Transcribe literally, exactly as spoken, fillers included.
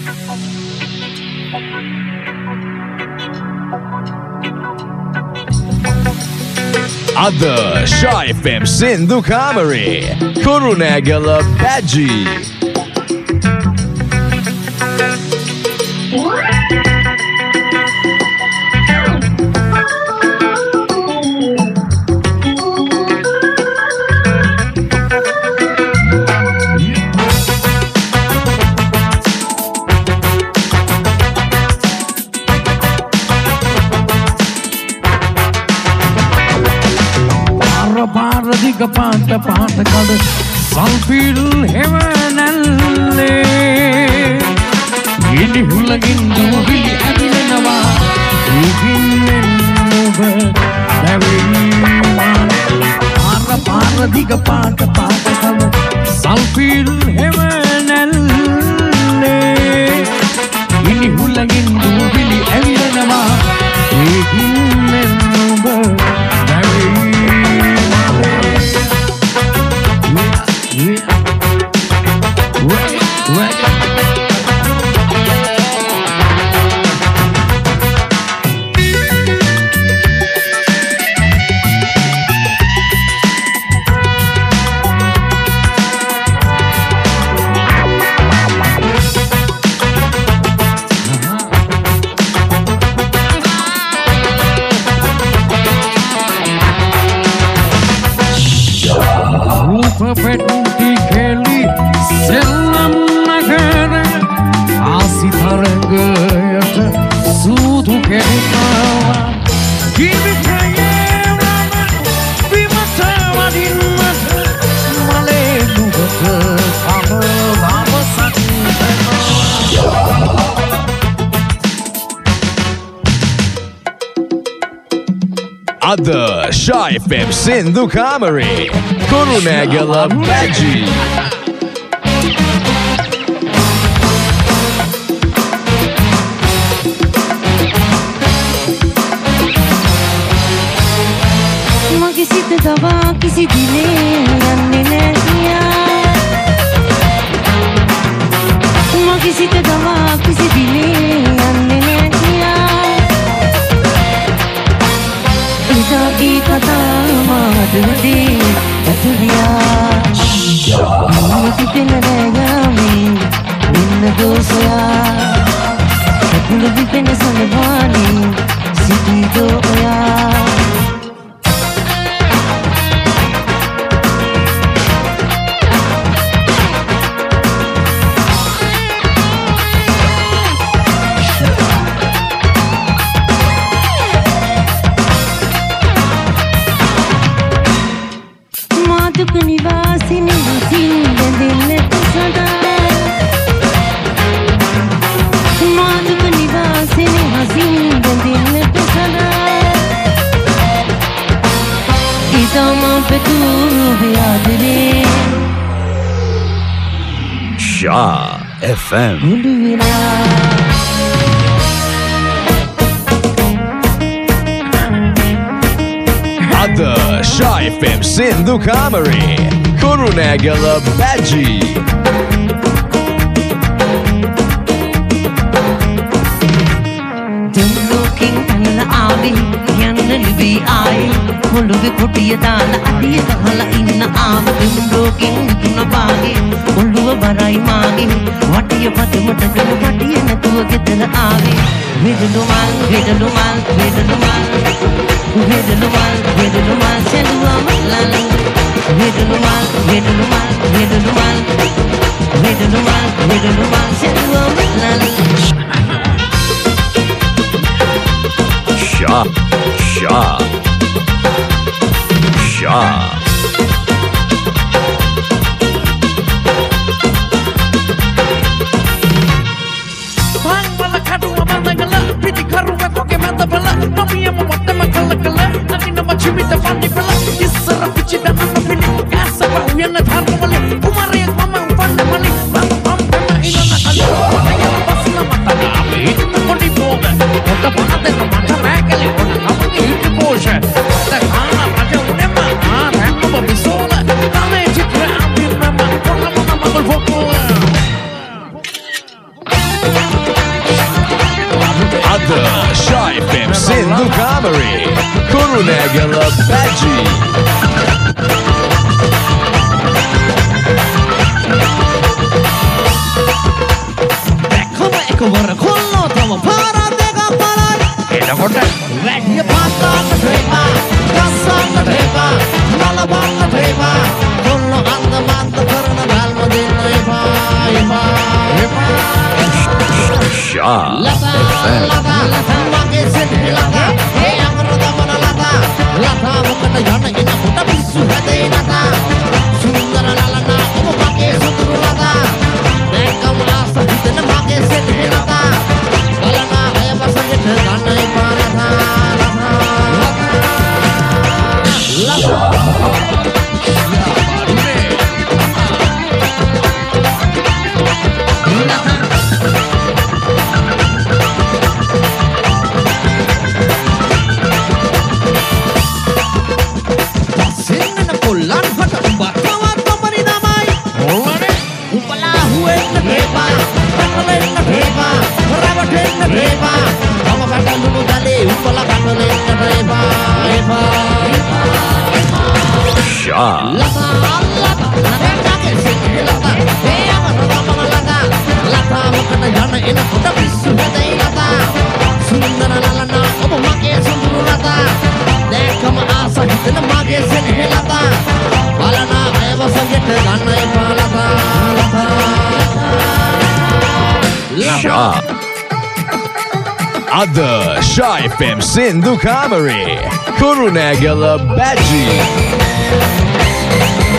අද ෂා F M සින්දු කාමරේ කුරුණෑගල බැජි පාට පාට කඩ සල්පිල් හෙවනල්ලේ ඉනි හුලගින් දුවිලි ඇවිලෙනවා ඉකින්ෙන් ඔබ දැවෙනවා පාර පාර දිග පාට පාට කඩ සල්පිල් හෙවනල්ලේ ඉනි හුලගින් දුවිලි ඇවිලෙනවා ඉකින්ෙන් ඔබ දැවෙනවා Perfetti Kelly Selam Nagara Asi Tarangayata Sudu Kelikawa Give it to you Vimatawa Dinmata Male Nugata Kama Baba Sakutama අද ෂා එෆ් එම් සින්දු කාමරේ කුරුණෑගල බැජි මගේ සිත තවා කිසි දිනේ යන්නේ නැතියා මගේ සිත තවා කිසි දිනේ යන්නේ නැතියා की कथा माधुरी अधूरिया दिन रहेगा मैं दिन दोसया कबूल भी बिन सनवानी सीधी दो या निवासिनी सदा माधुक निवासिनी हसीन दिल पे सदा इदामा पे तू याद रे ෂා එෆ් එම් අද ෂා එෆ් එම් සින්දු කාමරේ කුරුණෑගල බැජි දෙන්නෝකින් පැනල ආවේ යන්න ලිවී ආයේ පොළොවේ කොටිය දාලා අඩිය ගහලා ඉන්න ආව දෙන්නෝකින් තුන පාගේ ඔළුව බරයි මාගේ වටිය පදමට ගෙන වටිය නැතුව ගෙදර ආවේ වෙදළු මල් වෙදළු මල් වෙදළු මල් වෙදළු මල් වෙදළු මල් සෙල්ලුවා මල්ලන් වෙදළු මල් වෙදළු මල් වෙදළු මල් වෙදළු මල් වෙදළු මල් සෙල්ලුවා මල්ලන් ෂා ෂා ෂා Thank you. අද Shy එෆ් එම් සින්දු කාමරේ කුරුණෑගල බැජි එකවර කොල්ලෝ තම පාර දෙකක් බලයි එනකොට වැඩිය පාස්සන්න ට්‍රේපා ගස්සන්න ට්‍රේපා නලබන්න ට්‍රේපා කොල්ලෝ අන්ද මන්ද කරන ගල්ම දෙන්න එපා එපා එපා Shy ලතා ලතා ලතා මගේ සෙටි ලතා ඒ අමර දමන ලතා ලතා මොකට යන එනකොට පිස්සු හැදේ නතා සුන්දර ලලනා ඔබ මගේ සුදුරු ලතා දැක්කම ආස හිතෙන මගේ සෙටි ලතා බලනා අය වසඟට ගන්න එපා ලතා ලතා අද Shy එෆ් එම් සින්දු කාමරේ කුරුණෑගල බැජි